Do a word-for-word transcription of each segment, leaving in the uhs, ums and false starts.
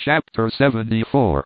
Chapter seventy-four.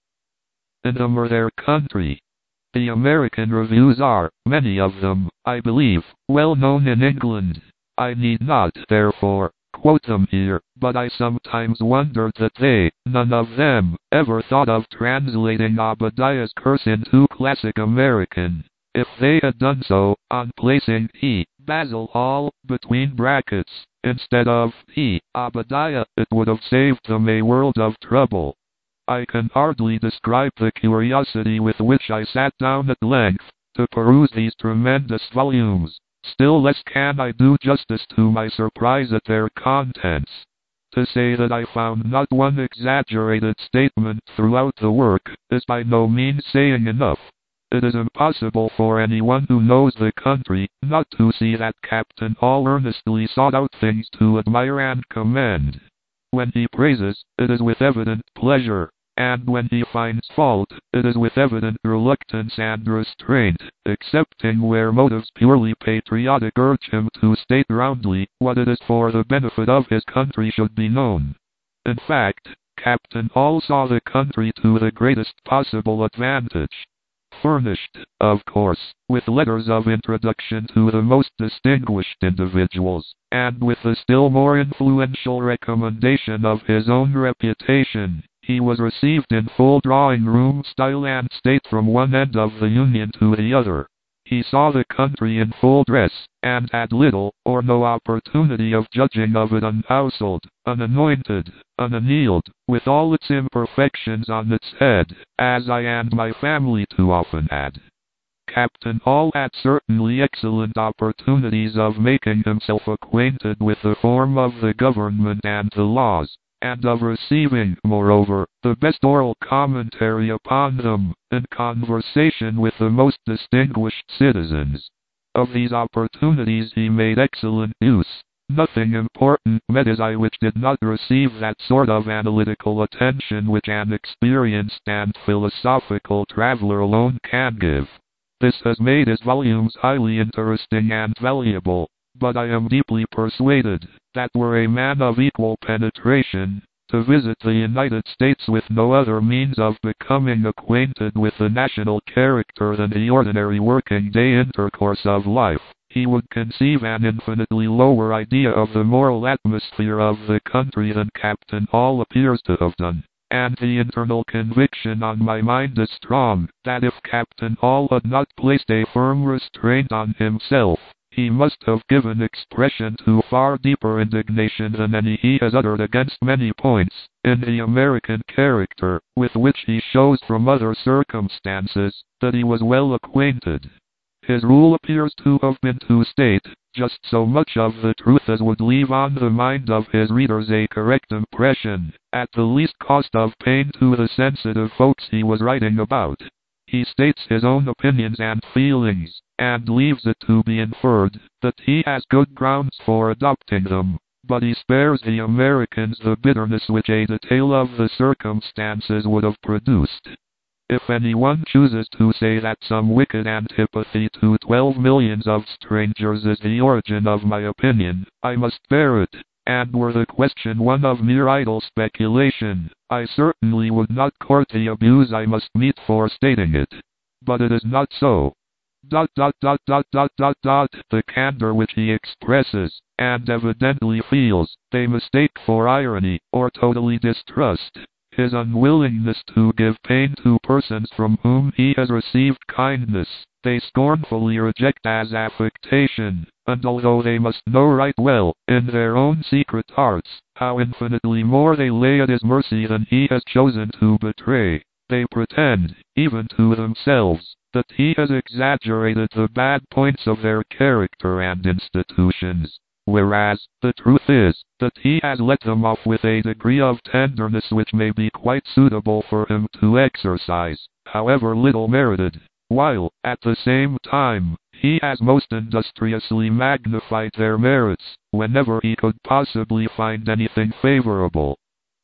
In them or their country. The American reviews are, many of them, I believe, well known in England. I need not, therefore, quote them here, but I sometimes wondered that they, none of them, ever thought of translating Obadiah's curse into classic American. If they had done so, on placing P. Basil Hall between brackets, instead of P. Obadiah, it would have saved them a world of trouble. I can hardly describe the curiosity with which I sat down at length to peruse these tremendous volumes. Still less can I do justice to my surprise at their contents. To say that I found not one exaggerated statement throughout the work is by no means saying enough. It is impossible for anyone who knows the country not to see that Captain Hall earnestly sought out things to admire and commend. When he praises, it is with evident pleasure, and when he finds fault, it is with evident reluctance and restraint, excepting where motives purely patriotic urge him to state roundly what it is for the benefit of his country should be known. In fact, Captain Hall saw the country to the greatest possible advantage. Furnished, of course, with letters of introduction to the most distinguished individuals, and with the still more influential recommendation of his own reputation, he was received in full drawing-room style and state from one end of the Union to the other. He saw the country in full dress, and had little or no opportunity of judging of it unhouseled, unanointed, unannealed, with all its imperfections on its head, as I and my family too often had. Captain Hall had certainly excellent opportunities of making himself acquainted with the form of the government and the laws, and of receiving, moreover, the best oral commentary upon them, in conversation with the most distinguished citizens. Of these opportunities he made excellent use. Nothing important met his eye which did not receive that sort of analytical attention which an experienced and philosophical traveler alone can give. This has made his volumes highly interesting and valuable, but I am deeply persuaded that were a man of equal penetration to visit the United States with no other means of becoming acquainted with the national character than the ordinary working-day intercourse of life, he would conceive an infinitely lower idea of the moral atmosphere of the country than Captain Hall appears to have done. And the internal conviction on my mind is strong, that if Captain Hall had not placed a firm restraint on himself, he must have given expression to far deeper indignation than any he has uttered against many points in the American character, with which he shows from other circumstances that he was well acquainted. His rule appears to have been to state just so much of the truth as would leave on the mind of his readers a correct impression, at the least cost of pain to the sensitive folks he was writing about. He states his own opinions and feelings, and leaves it to be inferred that he has good grounds for adopting them, but he spares the Americans the bitterness which a detail of the circumstances would have produced. If anyone chooses to say that some wicked antipathy to twelve millions of strangers is the origin of my opinion, I must bear it, and were the question one of mere idle speculation, I certainly would not court the abuse I must meet for stating it. But it is not so. Dot dot dot dot dot dot dot the candor which he expresses, and evidently feels, they mistake for irony, or totally distrust. His unwillingness to give pain to persons from whom he has received kindness, they scornfully reject as affectation, and although they must know right well, in their own secret hearts, how infinitely more they lay at his mercy than he has chosen to betray, they pretend, even to themselves, that he has exaggerated the bad points of their character and institutions. Whereas, the truth is, that he has let them off with a degree of tenderness which may be quite suitable for him to exercise, however little merited, while, at the same time, he has most industriously magnified their merits, whenever he could possibly find anything favorable.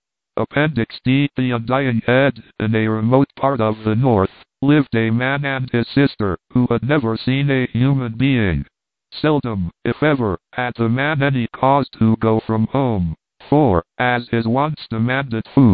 Appendix D. The Undying Head. In a remote part of the North, lived a man and his sister, who had never seen a human being. Seldom, if ever, had the man any cause to go from home, for, as his wants demanded food,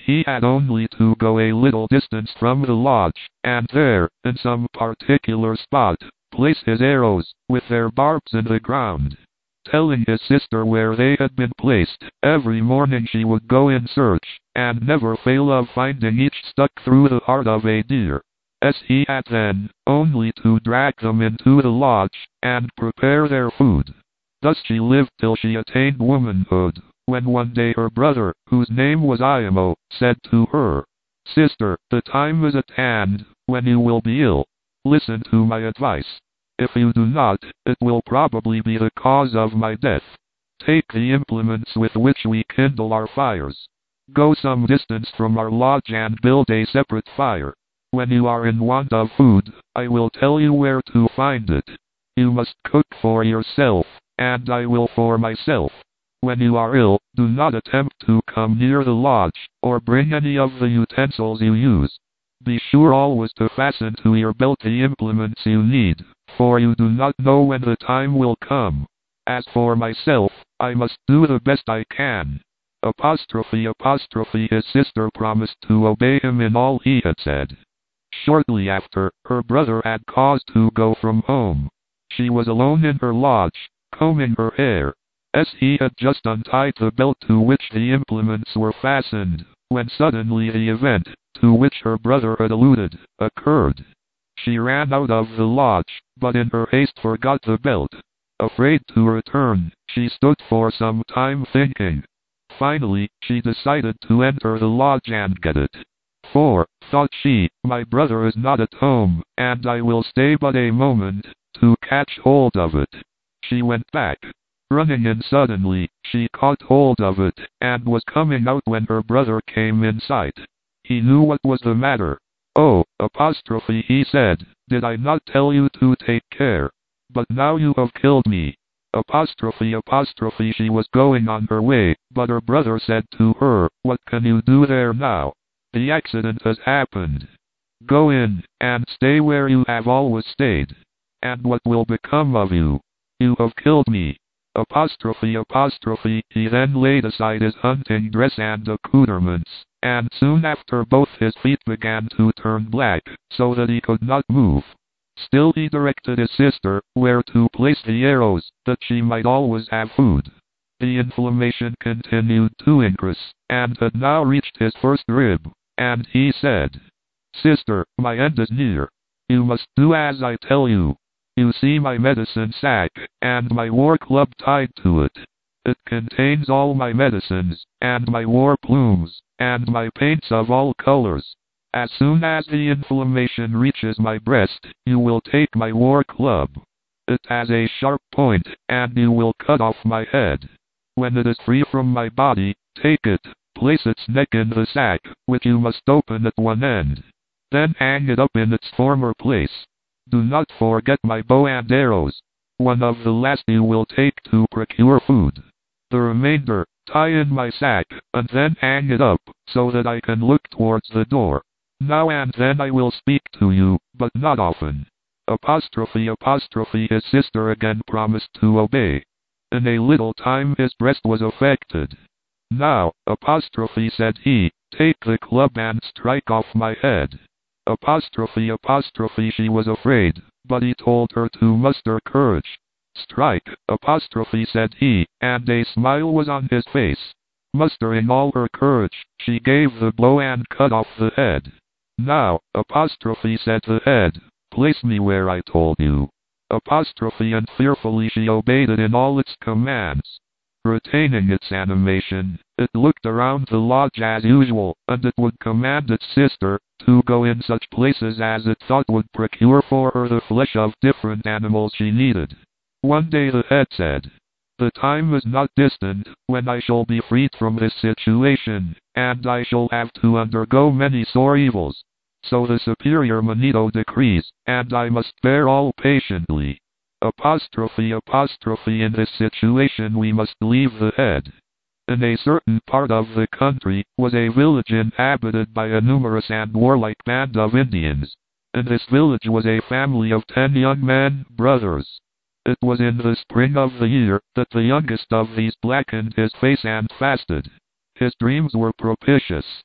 he had only to go a little distance from the lodge, and there, in some particular spot, place his arrows, with their barbs in the ground. Telling his sister where they had been placed, every morning she would go in search, and never fail of finding each stuck through the heart of a deer. As he had then only to drag them into the lodge, and prepare their food. Thus she lived till she attained womanhood, when one day her brother, whose name was Iamo, said to her, "Sister, the time is at hand, when you will be ill. Listen to my advice. If you do not, it will probably be the cause of my death. Take the implements with which we kindle our fires. Go some distance from our lodge and build a separate fire. When you are in want of food, I will tell you where to find it. You must cook for yourself, and I will for myself. When you are ill, do not attempt to come near the lodge, or bring any of the utensils you use. Be sure always to fasten to your belt the implements you need, for you do not know when the time will come. As for myself, I must do the best I can." Apostrophe apostrophe his sister promised to obey him in all he had said. Shortly after, her brother had cause to go from home. She was alone in her lodge, combing her hair. As he had just untied the belt to which the implements were fastened, when suddenly the event, to which her brother had alluded, occurred. She ran out of the lodge, but in her haste forgot the belt. Afraid to return, she stood for some time thinking. Finally, she decided to enter the lodge and get it. "For," thought she, "my brother is not at home, and I will stay but a moment, to catch hold of it." She went back. Running in suddenly, she caught hold of it, and was coming out when her brother came in sight. He knew what was the matter. "Oh, apostrophe," he said, "did I not tell you to take care? But now you have killed me." Apostrophe apostrophe she was going on her way, but her brother said to her, "What can you do there now? The accident has happened. Go in, and stay where you have always stayed. And what will become of you? You have killed me." Apostrophe apostrophe he then laid aside his hunting dress and accoutrements, and soon after both his feet began to turn black, so that he could not move. Still he directed his sister where to place the arrows, that she might always have food. The inflammation continued to increase, and had now reached his first rib, and he said, "Sister, my end is near. You must do as I tell you. You see my medicine sack, and my war club tied to it. It contains all my medicines, and my war plumes, and my paints of all colors. As soon as the inflammation reaches my breast, you will take my war club. It has a sharp point, and you will cut off my head. When it is free from my body, take it, place its neck in the sack, which you must open at one end. Then hang it up in its former place. Do not forget my bow and arrows. One of the last you will take to procure food. The remainder, tie in my sack, and then hang it up, so that I can look towards the door. Now and then I will speak to you, but not often." Apostrophe apostrophe his sister again promised to obey. In a little time his breast was affected. "Now," apostrophe said he, "take the club and strike off my head." Apostrophe apostrophe she was afraid, but he told her to muster courage. "Strike," apostrophe said he, and a smile was on his face. Mustering all her courage, she gave the blow and cut off the head. "Now," apostrophe said the head, "place me where I told you." Apostrophe and fearfully she obeyed it in all its commands. Retaining its animation, it looked around the lodge as usual, and it would command its sister to go in such places as it thought would procure for her the flesh of different animals she needed. One day the head said, "The time is not distant when I shall be freed from this situation, and I shall have to undergo many sore evils. So the superior Manito decrees, and I must bear all patiently. Apostrophe apostrophe in this situation we must leave the head." In a certain part of the country was a village inhabited by a numerous and warlike band of Indians. In this village was a family of ten young men, brothers. It was in the spring of the year that the youngest of these blackened his face and fasted. His dreams were propitious.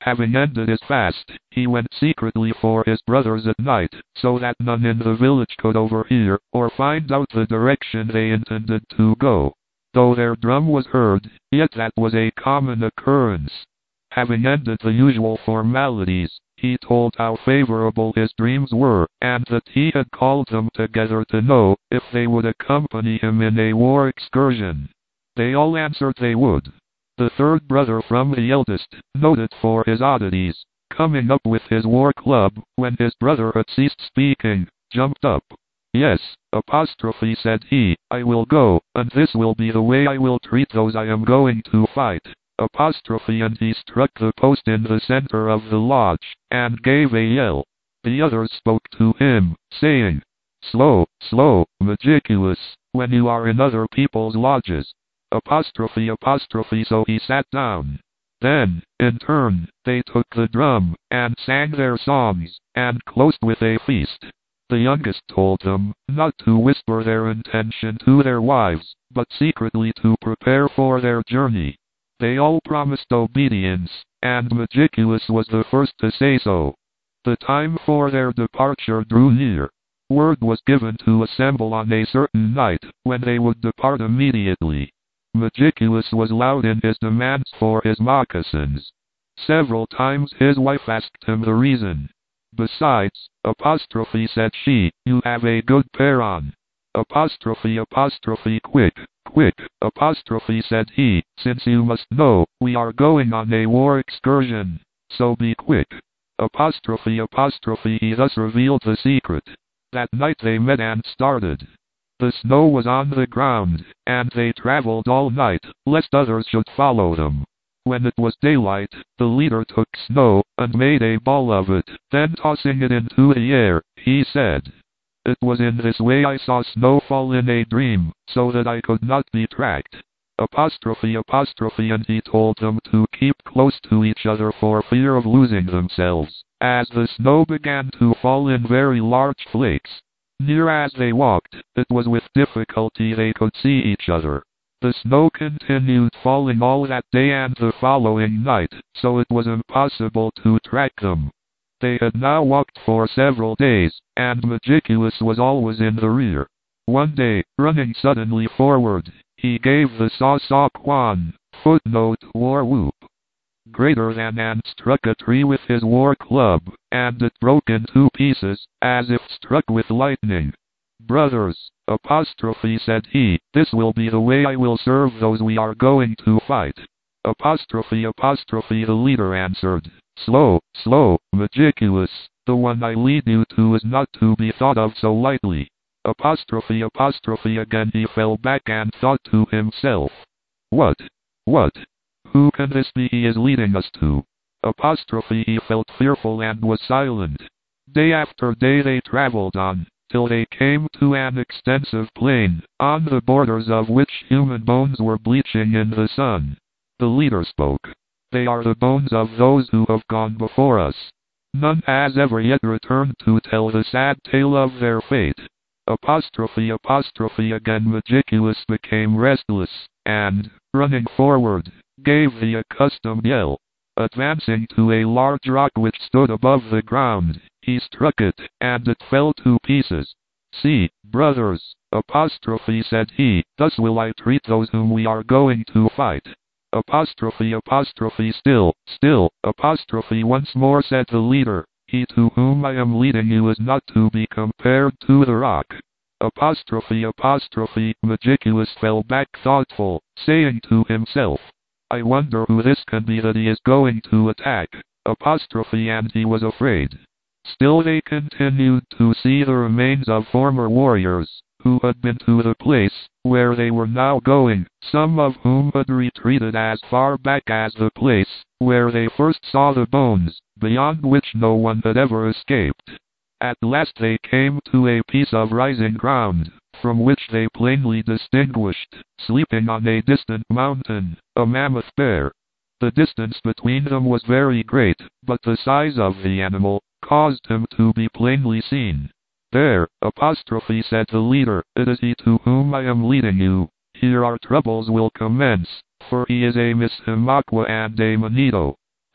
Having ended his fast, he went secretly for his brothers at night, so that none in the village could overhear, or find out the direction they intended to go. Though their drum was heard, yet that was a common occurrence. Having ended the usual formalities, he told how favorable his dreams were, and that he had called them together to know if they would accompany him in a war excursion. They all answered they would. The third brother from the eldest, noted for his oddities, coming up with his war club, when his brother had ceased speaking, jumped up. Yes, apostrophe said he, I will go, and this will be the way I will treat those I am going to fight. Apostrophe, and he struck the post in the center of the lodge, and gave a yell. The others spoke to him, saying, Slow, slow, Magicus, when you are in other people's lodges. Apostrophe apostrophe so he sat down. Then, in turn, they took the drum, and sang their songs, and closed with a feast. The youngest told them not to whisper their intention to their wives, but secretly to prepare for their journey. They all promised obedience, and Magicus was the first to say so. The time for their departure drew near. Word was given to assemble on a certain night, when they would depart immediately. Magicus was loud in his demands for his moccasins. Several times his wife asked him the reason. Besides, apostrophe said she, you have a good pair on. Apostrophe apostrophe quick, quick, apostrophe said he, since you must know, we are going on a war excursion, so be quick. Apostrophe apostrophe he thus revealed the secret. That night they met and started. The snow was on the ground, and they traveled all night, lest others should follow them. When it was daylight, the leader took snow, and made a ball of it, then tossing it into the air, he said, It was in this way I saw snow fall in a dream, so that I could not be tracked. Apostrophe apostrophe and he told them to keep close to each other for fear of losing themselves, as the snow began to fall in very large flakes. Near as they walked, it was with difficulty they could see each other. The snow continued falling all that day and the following night, so it was impossible to track them. They had now walked for several days, and Magicus was always in the rear. One day, running suddenly forward, he gave the saw-saw quan, footnote war whoop, greater than, and struck a tree with his war club, and it broke in two pieces, as if struck with lightning. Brothers, apostrophe said he, this will be the way I will serve those we are going to fight. Apostrophe apostrophe the leader answered, Slow, slow, Magicus, the one I lead you to is not to be thought of so lightly. Apostrophe apostrophe again he fell back and thought to himself, What? What? Who can this be he is leading us to? Apostrophe he felt fearful and was silent. Day after day they traveled on, till they came to an extensive plain, on the borders of which human bones were bleaching in the sun. The leader spoke. They are the bones of those who have gone before us. None has ever yet returned to tell the sad tale of their fate. Apostrophe apostrophe again Magicus became restless, and, running forward, gave the accustomed yell. Advancing to a large rock which stood above the ground, he struck it, and it fell to pieces. See, brothers, apostrophe said he, thus will I treat those whom we are going to fight. Apostrophe apostrophe still, still, apostrophe once more said the leader, he to whom I am leading you is not to be compared to the rock. Apostrophe apostrophe Magicus fell back thoughtful, saying to himself, I wonder who this can be that he is going to attack. Apostrophe and he was afraid. Still they continued to see the remains of former warriors, who had been to the place where they were now going, some of whom had retreated as far back as the place where they first saw the bones, beyond which no one had ever escaped. At last they came to a piece of rising ground, from which they plainly distinguished, sleeping on a distant mountain, a mammoth bear. The distance between them was very great, but the size of the animal caused him to be plainly seen. There, apostrophe said the leader, it is he to whom I am leading you. Here our troubles will commence, for he is a Miss Himakwa and a Manito.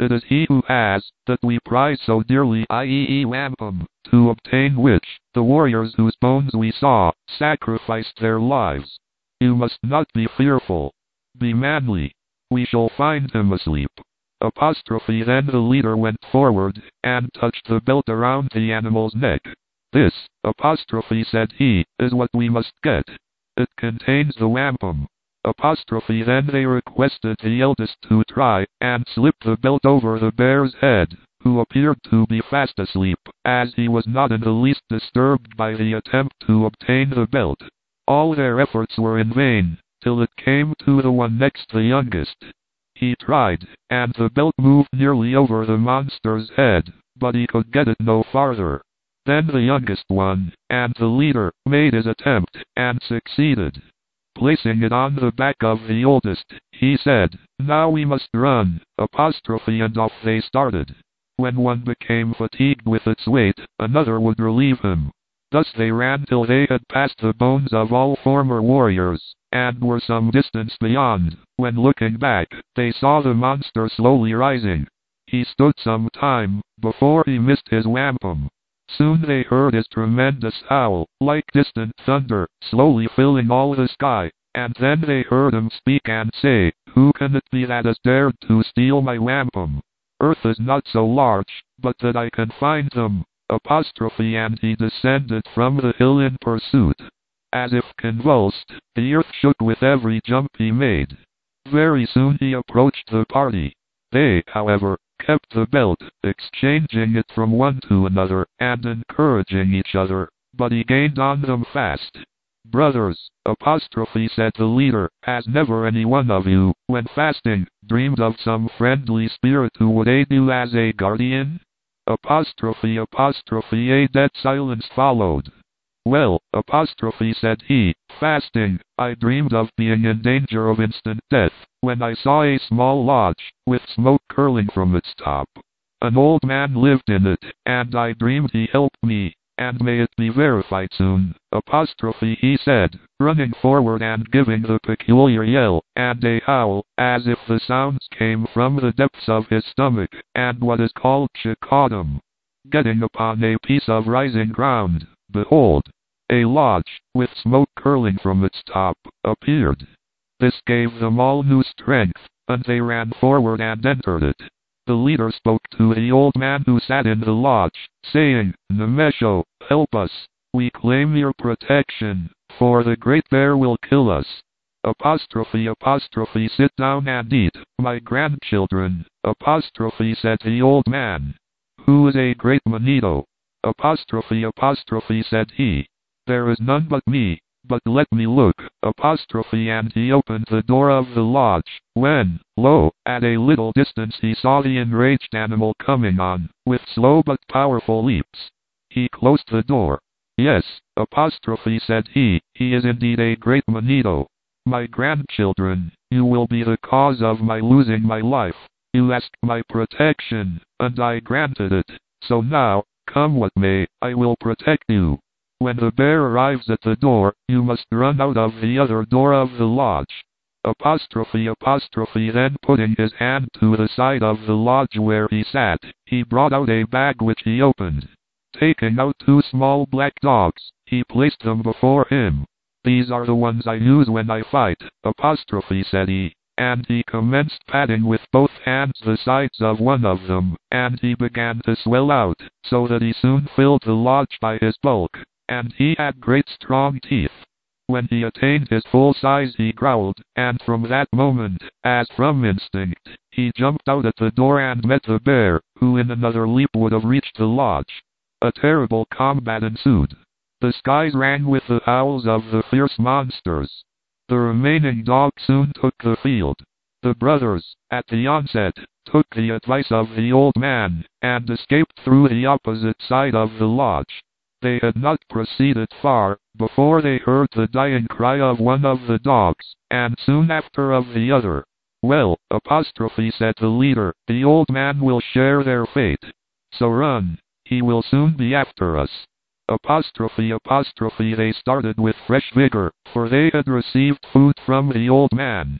It is he who has, that we prize so dearly, that is wampum, to obtain which, the warriors whose bones we saw, sacrificed their lives. You must not be fearful. Be manly. We shall find him asleep. Apostrophe Then the leader went forward, and touched the belt around the animal's neck. This, apostrophe said he, is what we must get. It contains the wampum. Apostrophe Then they requested the eldest to try, and slip the belt over the bear's head, who appeared to be fast asleep, as he was not in the least disturbed by the attempt to obtain the belt. All their efforts were in vain, till it came to the one next the youngest. He tried, and the belt moved nearly over the monster's head, but he could get it no farther. Then the youngest one, and the leader, made his attempt, and succeeded. Placing it on the back of the oldest, he said, "Now we must run," apostrophe and off they started. When one became fatigued with its weight, another would relieve him. Thus they ran till they had passed the bones of all former warriors, and were some distance beyond, when looking back, they saw the monster slowly rising. He stood some time, before he missed his wampum. Soon they heard his tremendous howl, like distant thunder, slowly filling all the sky, and then they heard him speak and say, "Who can it be that has dared to steal my wampum? Earth is not so large, but that I can find them." Apostrophe and he descended from the hill in pursuit. As if convulsed, the earth shook with every jump he made. Very soon he approached the party. They, however, kept the belt, exchanging it from one to another, and encouraging each other, but he gained on them fast. "Brothers," apostrophe said the leader, "has never any one of you, when fasting, dreamed of some friendly spirit who would aid you as a guardian?" Apostrophe apostrophe a dead silence followed. "Well," apostrophe said he, "fasting, I dreamed of being in danger of instant death, when I saw a small lodge, with smoke curling from its top. An old man lived in it, and I dreamed he helped me, and may it be verified soon," apostrophe he said, running forward and giving the peculiar yell, and a howl, as if the sounds came from the depths of his stomach, and what is called chicodum. Getting upon a piece of rising ground, behold, a lodge, with smoke curling from its top, appeared. This gave them all new strength, and they ran forward and entered it. The leader spoke to the old man who sat in the lodge, saying, "Nemesho, help us. We claim your protection, for the great bear will kill us." Apostrophe apostrophe sit down and eat, my grandchildren, apostrophe said the old man. "Who is a great Manito?" Apostrophe apostrophe said he. "There is none but me, but let me look," apostrophe and he opened the door of the lodge, when, lo, at a little distance he saw the enraged animal coming on, with slow but powerful leaps. He closed the door. "Yes," apostrophe said he, "he is indeed a great Manito. My grandchildren, you will be the cause of my losing my life. You asked my protection, and I granted it, so now, come what may, I will protect you. When the bear arrives at the door, you must run out of the other door of the lodge." Apostrophe apostrophe then putting his hand to the side of the lodge where he sat, he brought out a bag which he opened. Taking out two small black dogs, he placed them before him. "These are the ones I use when I fight," apostrophe said he, and he commenced patting with both hands the sides of one of them, and he began to swell out, so that he soon filled the lodge by his bulk, and he had great strong teeth. When he attained his full size he growled, and from that moment, as from instinct, he jumped out at the door and met the bear, who in another leap would have reached the lodge. A terrible combat ensued. The skies rang with the howls of the fierce monsters. The remaining dogs soon took the field. The brothers, at the onset, took the advice of the old man, and escaped through the opposite side of the lodge. They had not proceeded far, before they heard the dying cry of one of the dogs, and soon after of the other. "Well," apostrophe said the leader, "the old man will share their fate. So run, he will soon be after us." Apostrophe apostrophe they started with fresh vigor, for they had received food from the old man.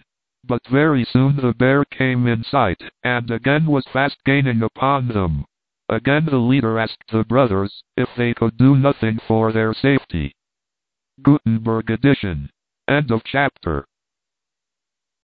But very soon the bear came in sight, and again was fast gaining upon them. Again the leader asked the brothers if they could do nothing for their safety. Gutenberg edition. End of chapter.